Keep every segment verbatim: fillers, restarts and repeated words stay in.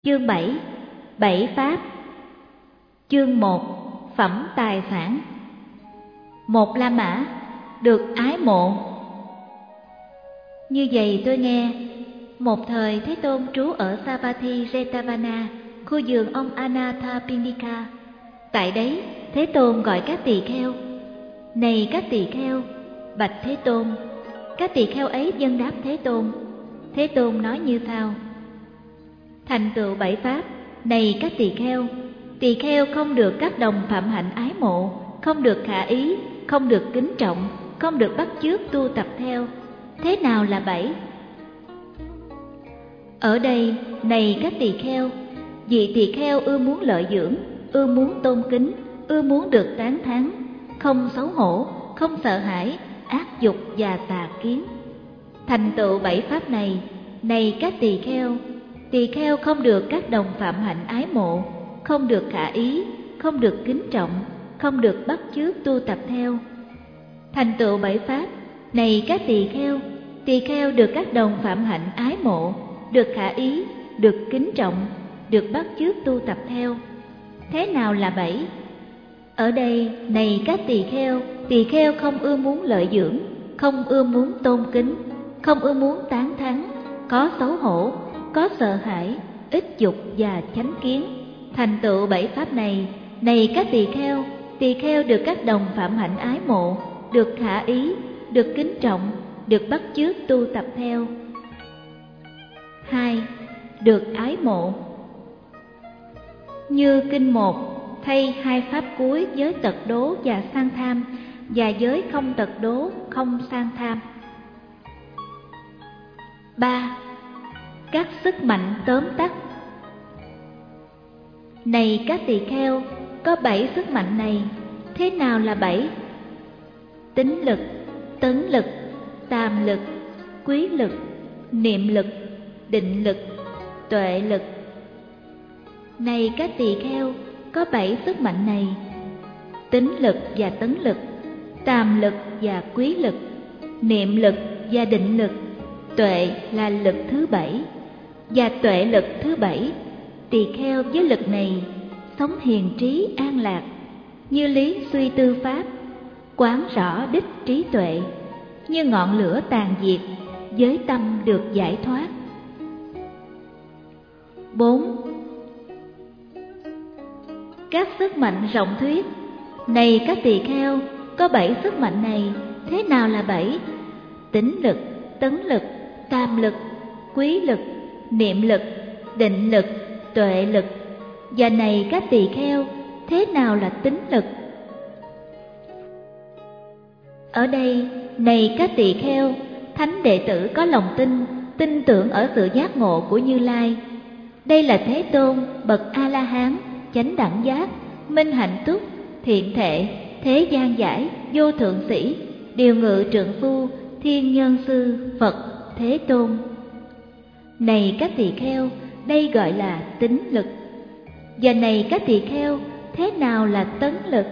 Chương bảy. Bảy pháp. Chương một. Phẩm tài sản. Một La Mã, được ái mộ. Như vậy tôi nghe, một thời Thế Tôn trú ở Savatthi Jetavana, khu vườn ông Anathapindika. Tại đấy, Thế Tôn gọi các tỳ kheo: "Này các tỳ kheo, bạch Thế Tôn." Các tỳ kheo ấy vâng đáp Thế Tôn. Thế Tôn nói như sau: Thành tựu bảy pháp, này các tỳ kheo, tỳ kheo không được các đồng phạm hạnh ái mộ, không được khả ý, không được kính trọng, không được bắt chước tu tập theo. Thế nào là bảy? Ở đây, này các tỳ kheo, vị tỳ kheo ưa muốn lợi dưỡng, ưa muốn tôn kính, ưa muốn được tán thán, không xấu hổ, không sợ hãi, ác dục và tà kiến. Thành tựu bảy pháp này, này các tỳ kheo, tỳ kheo không được các đồng phạm hạnh ái mộ, không được khả ý, không được kính trọng, không được bắt chước tu tập theo. Thành tựu bảy pháp, này các tỳ kheo, tỳ kheo được các đồng phạm hạnh ái mộ, được khả ý, được kính trọng, được bắt chước tu tập theo. Thế nào là bảy? Ở đây, này các tỳ kheo, tỳ kheo không ưa muốn lợi dưỡng, không ưa muốn tôn kính, không ưa muốn tán thán, có xấu hổ, có sợ hãi, ít dục và chánh kiến. Thành tựu bảy pháp này, này các tỳ kheo, tỳ kheo được các đồng phạm hạnh ái mộ, được khả ý, được kính trọng, được bắt chước tu tập theo. Hai. Được ái mộ. Như kinh một, thay hai pháp cuối giới tật đố và sang tham, và giới không tật đố, không sang tham. Ba. Các sức mạnh tóm tắt. Này các tỳ kheo, có bảy sức mạnh này. Thế nào là bảy? Tín lực, tấn lực, tàm lực, quý lực, niệm lực, định lực, tuệ lực. Này các tỳ kheo, có bảy sức mạnh này. Tín lực và tấn lực, tàm lực và quý lực, niệm lực và định lực, tuệ là lực thứ bảy. Và tuệ lực thứ bảy, tỳ kheo với lực này sống hiền trí an lạc, như lý suy tư pháp, quán rõ đích trí tuệ, như ngọn lửa tàn diệt, với tâm được giải thoát. Bốn. Các sức mạnh rộng thuyết. Này các tỳ kheo, có bảy sức mạnh này. Thế nào là bảy? Tín lực, tấn lực, tam lực, quý lực, niệm lực, định lực, tuệ lực. Và này các tỳ kheo, thế nào là tín lực? Ở đây, này các tỳ kheo, thánh đệ tử có lòng tin, tin tưởng ở sự giác ngộ của Như Lai. Đây là Thế Tôn, bậc A-la-hán, chánh đẳng giác, minh hạnh túc, thiện thệ, thế gian giải, vô thượng sĩ, điều ngự trượng phu, thiên nhân sư, Phật, Thế Tôn. Này các tỳ kheo, đây gọi là tín lực. Và này các tỳ kheo, thế nào là tấn lực?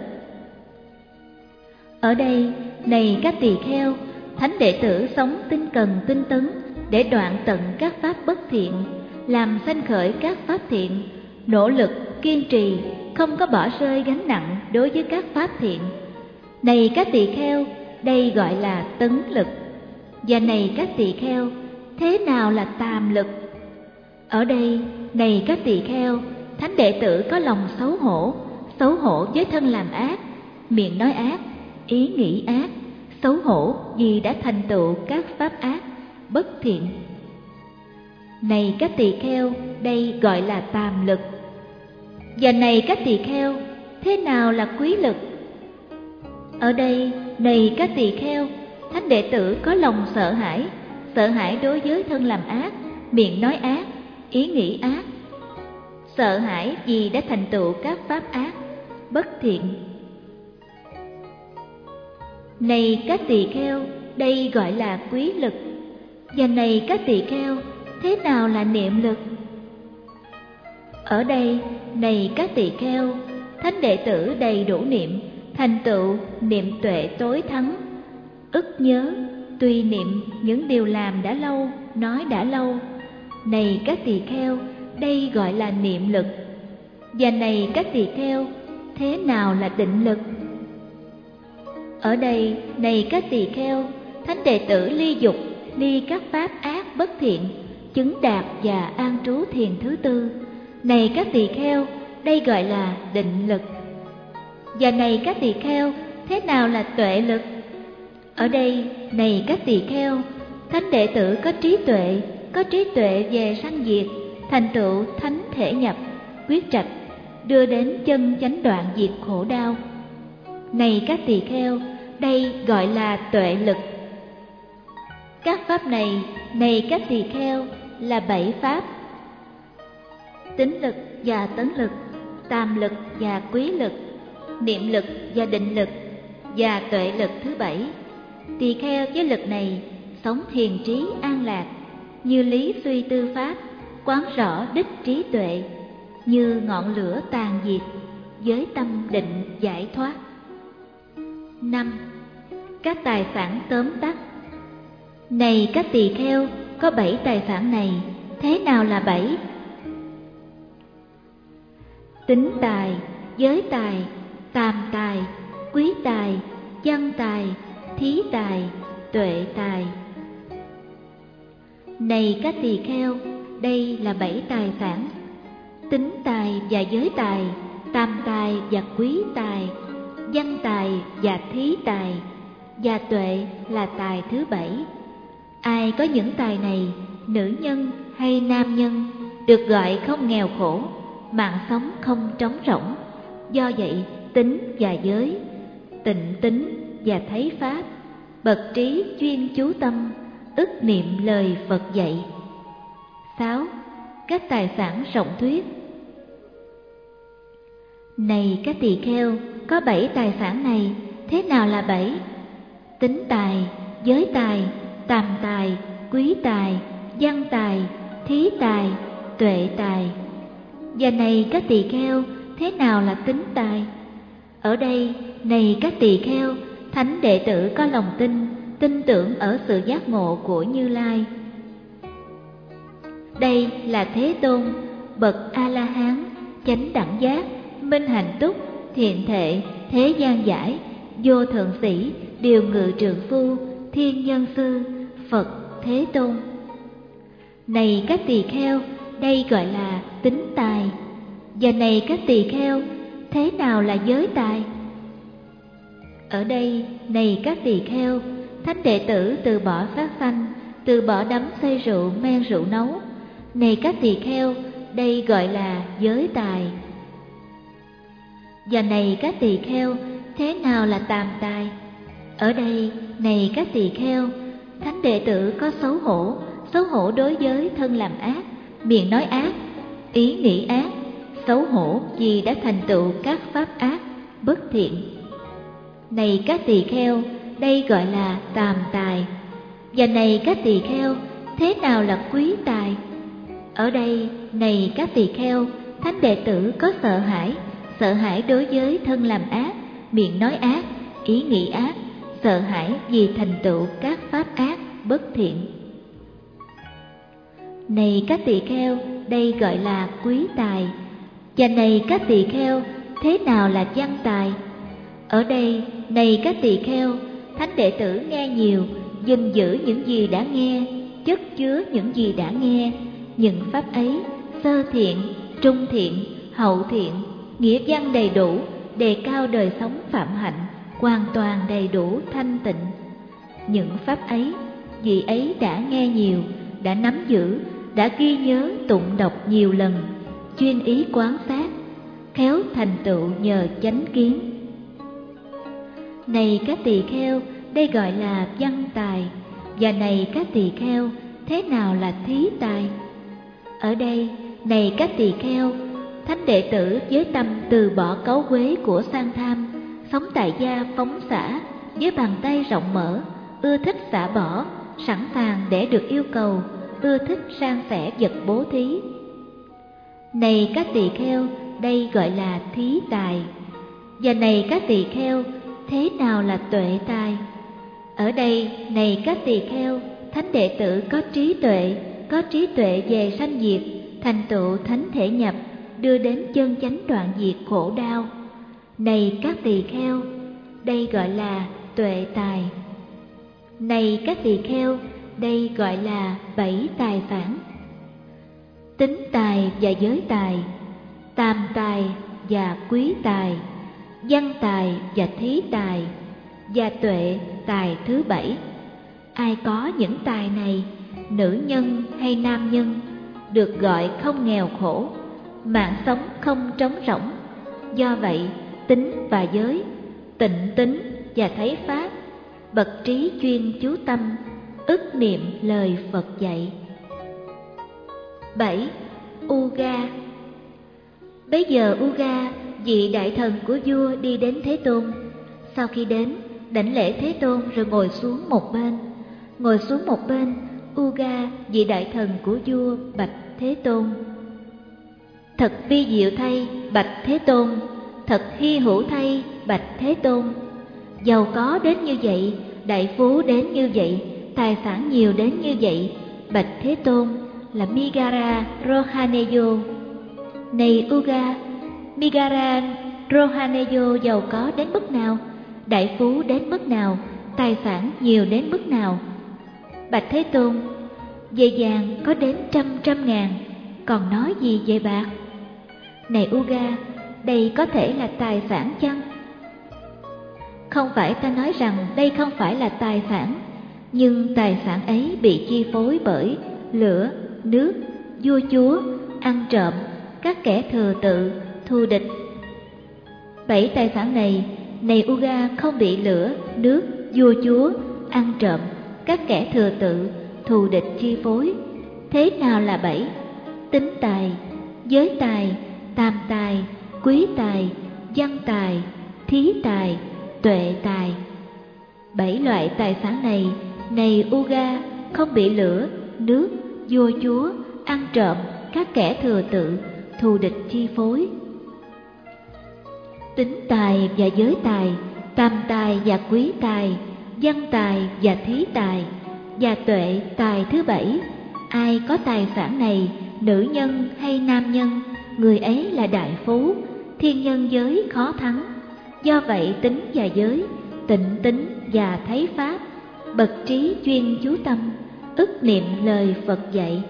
Ở đây, này các tỳ kheo, thánh đệ tử sống tinh cần tinh tấn để đoạn tận các pháp bất thiện, làm sanh khởi các pháp thiện, nỗ lực, kiên trì, không có bỏ rơi gánh nặng đối với các pháp thiện. Này các tỳ kheo, đây gọi là tấn lực. Và này các tỳ kheo, thế nào là tàm lực? Ở đây, này các tỳ kheo, thánh đệ tử có lòng xấu hổ, xấu hổ với thân làm ác, miệng nói ác, ý nghĩ ác, xấu hổ vì đã thành tựu các pháp ác, bất thiện. Này các tỳ kheo, đây gọi là tàm lực. Và này các tỳ kheo, thế nào là quý lực? Ở đây, này các tỳ kheo, thánh đệ tử có lòng sợ hãi, sợ hãi đối với thân làm ác, miệng nói ác, ý nghĩ ác, sợ hãi vì đã thành tựu các pháp ác, bất thiện. Này các tỳ kheo, đây gọi là quý lực. Và này các tỳ kheo, thế nào là niệm lực? Ở đây, này các tỳ kheo, thánh đệ tử đầy đủ niệm, thành tựu niệm tuệ tối thắng, ức nhớ, tùy niệm những điều làm đã lâu, nói đã lâu. Này các tỳ kheo, đây gọi là niệm lực. Và này các tỳ kheo, thế nào là định lực? Ở đây, này các tỳ kheo, thánh đệ tử ly dục, ly các pháp ác bất thiện, chứng đạt và an trú thiền thứ tư. Này các tỳ kheo, đây gọi là định lực. Và này các tỳ kheo, thế nào là tuệ lực? Ở đây, này các tỳ kheo, thánh đệ tử có trí tuệ, có trí tuệ về sanh diệt, thành tựu thánh thể nhập, quyết trạch, đưa đến chân chánh đoạn diệt khổ đau. Này các tỳ kheo, đây gọi là tuệ lực. Các pháp này, này các tỳ kheo, là bảy pháp: tín lực và tấn lực, tàm lực và quý lực, niệm lực và định lực, và tuệ lực thứ bảy. Tỳ kheo với lực này sống thiền trí an lạc, như lý suy tư pháp, quán rõ đích trí tuệ, như ngọn lửa tàn diệt, với tâm định giải thoát. Năm. Các tài phản tóm tắt. Này các tỳ kheo, có bảy tài phản này, thế nào là bảy? Tín tài, giới tài, tàm tài, quý tài, văn tài, thí tài, tuệ tài. Này các tỳ kheo, đây là bảy tài phản: tín tài và giới tài, tàm tài và quý tài, văn tài và thí tài, và tuệ là tài thứ bảy. Ai có những tài này, nữ nhân hay nam nhân, được gọi không nghèo khổ, mạng sống không trống rỗng. Do vậy, tín và giới, tịnh tín và thấy pháp, bậc trí chuyên chú tâm, ức niệm lời Phật dạy. Sáu. Các tài phản rộng thuyết. Này các tỳ kheo, có bảy tài phản này, thế nào là bảy? Tín tài, giới tài, tàm tài, quý tài, văn tài, thí tài, tuệ tài. Và này các tỳ kheo, thế nào là tín tài? Ở đây, này các tỳ kheo, thánh đệ tử có lòng tin, tin tưởng ở sự giác ngộ của Như Lai. Đây là Thế Tôn, bậc A-la-hán, chánh đẳng giác, minh hạnh túc, thiện thệ, thế gian giải, vô thượng sĩ, điều ngự trượng phu, thiên nhân sư, Phật Thế Tôn. Này các tỳ kheo, đây gọi là tín tài. Và này các tỳ kheo, thế nào là giới tài? Ở đây, này các tỳ kheo, thánh đệ tử từ bỏ sát sanh, từ bỏ đắm say rượu, men rượu nấu. Này các tỳ kheo, đây gọi là giới tài. Và này các tỳ kheo, thế nào là tàm tài? Ở đây, này các tỳ kheo, thánh đệ tử có xấu hổ, xấu hổ đối với thân làm ác, miệng nói ác, ý nghĩ ác, xấu hổ vì đã thành tựu các pháp ác, bất thiện. Này các tỳ kheo, đây gọi là tàm tài. Và này các tỳ kheo, thế nào là quý tài? Ở đây, này các tỳ kheo, thánh đệ tử có sợ hãi, sợ hãi đối với thân làm ác, miệng nói ác, ý nghĩ ác, sợ hãi vì thành tựu các pháp ác, bất thiện. Này các tỳ kheo, đây gọi là quý tài. Và này các tỳ kheo, thế nào là văn tài? Ở đây, này các tỳ kheo, thánh đệ tử nghe nhiều, gìn giữ những gì đã nghe, chất chứa những gì đã nghe, những pháp ấy, sơ thiện, trung thiện, hậu thiện, nghĩa văn đầy đủ, đề cao đời sống phạm hạnh, hoàn toàn đầy đủ thanh tịnh. Những pháp ấy, vị ấy đã nghe nhiều, đã nắm giữ, đã ghi nhớ tụng đọc nhiều lần, chuyên ý quán sát, khéo thành tựu nhờ chánh kiến. Này các tỳ kheo, đây gọi là văn tài. Và này các tỳ kheo, thế nào là thí tài? Ở đây, này các tỳ kheo, thánh đệ tử với tâm từ bỏ cấu quế của sang tham, sống tại gia phóng xả, với bàn tay rộng mở, ưa thích xả bỏ, sẵn sàng để được yêu cầu, ưa thích san sẻ vật bố thí. Này các tỳ kheo, đây gọi là thí tài. Và này các tỳ kheo, thế nào là tuệ tài? Ở đây, này các tỳ kheo, thánh đệ tử có trí tuệ, có trí tuệ về sanh diệt, thành tựu thánh thể nhập, đưa đến chân chánh đoạn diệt khổ đau. Này các tỳ kheo, đây gọi là tuệ tài. Này các tỳ kheo, đây gọi là bảy tài phản: tín tài và giới tài, tam tài và quý tài, văn tài và thí tài, và tuệ tài thứ bảy. Ai có những tài này, nữ nhân hay nam nhân, được gọi không nghèo khổ, mạng sống không trống rỗng. Do vậy, tín và giới, tịnh tín và thấy pháp, bậc trí chuyên chú tâm, ức niệm lời Phật dạy. bảy. Uga. Bấy giờ Uga, vị đại thần của vua, đi đến Thế Tôn. Sau khi đến, đảnh lễ Thế Tôn rồi ngồi xuống một bên. Ngồi xuống một bên, Uga, vị đại thần của vua, bạch Thế Tôn: Thật vi diệu thay, bạch Thế Tôn. Thật hy hữu thay, bạch Thế Tôn. Giàu có đến như vậy, đại phú đến như vậy, tài sản nhiều đến như vậy, bạch Thế Tôn, là Migara Rohaneyo. Này Uga, Migara Rohaneyo giàu có đến mức nào, đại phú đến mức nào, tài sản nhiều đến mức nào? Bạch Thế Tôn, về vàng có đến trăm trăm ngàn, còn nói gì về bạc? Này Uga, đây có thể là tài sản chăng? Không phải ta nói rằng đây không phải là tài sản, nhưng tài sản ấy bị chi phối bởi lửa, nước, vua chúa, ăn trộm, các kẻ thừa tự, thù địch. Bảy tài sản này, này Uga, không bị lửa, nước, vua chúa, ăn trộm, các kẻ thừa tự, thù địch chi phối. Thế nào là bảy? Tín tài, giới tài, tam tài, quý tài, văn tài, thí tài, tuệ tài. Bảy loại tài sản này, này Uga, không bị lửa, nước, vua chúa, ăn trộm, các kẻ thừa tự, thù địch chi phối. Tín tài và giới tài, tam tài và quý tài, văn tài và thí tài, và tuệ tài thứ bảy. Ai có tài sản này, nữ nhân hay nam nhân, người ấy là đại phú, thiên nhân giới khó thắng. Do vậy tín và giới, tịnh tín và thấy pháp, bậc trí chuyên chú tâm, ức niệm lời Phật dạy.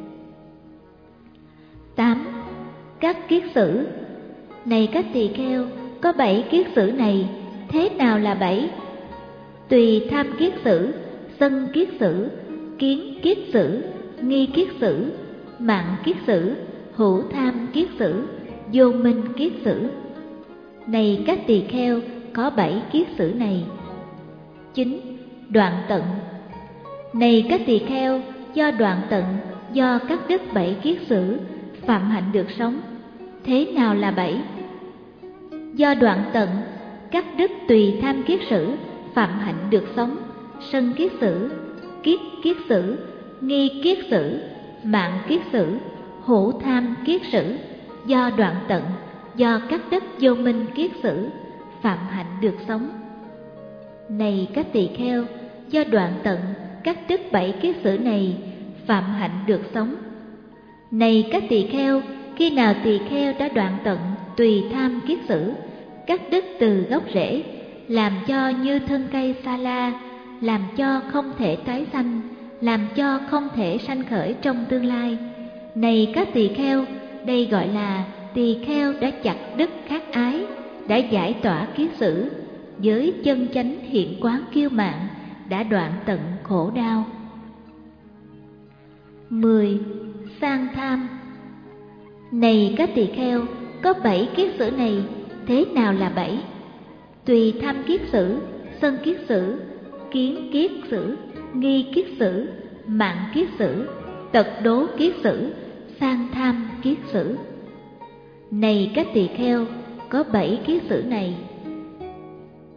tám. Các kiết sử. Này các tỳ kheo, có bảy kiết sử này. Thế nào là bảy? Tùy tham kiết sử, sân kiết sử, kiến kiết sử, nghi kiết sử, mạng kiết sử, hữu tham kiết sử, vô minh kiết sử. Này các tỳ kheo, có bảy kiết sử này. chín. Đoạn tận. Này các tỳ kheo, do đoạn tận, do cắt đứt bảy kiết sử, phạm hạnh được sống. Thế nào là bảy? Do đoạn tận, cắt đứt tùy tham kiết sử, phạm hạnh được sống, sân kiết sử, kiết kiết sử, nghi kiết sử, mạng kiết sử, hữu tham kiết sử. Do đoạn tận, do cắt đứt vô minh kiết sử, phạm hạnh được sống. Này các tỳ kheo, do đoạn tận, cắt đứt bảy kiết sử này, phạm hạnh được sống. Này các tỳ kheo, khi nào tỳ kheo đã đoạn tận tùy tham kiết sử, cắt đứt từ gốc rễ, làm cho như thân cây sa la, làm cho không thể tái sanh, làm cho không thể sanh khởi trong tương lai. Này các tỳ kheo, đây gọi là tỳ kheo đã chặt đứt khát ái, đã giải tỏa kiết sử, với chân chánh hiện quán kiêu mạn, đã đoạn tận khổ đau. mười. Sang tham. Này các tỳ kheo, có bảy kiết sử này. Thế nào là bảy? Tùy tham kiết sử, sân kiết sử, kiến kiết sử, nghi kiết sử, mạng kiết sử, tật đố kiết sử, sang tham kiết sử. Này các tỳ kheo, có bảy kiết sử này.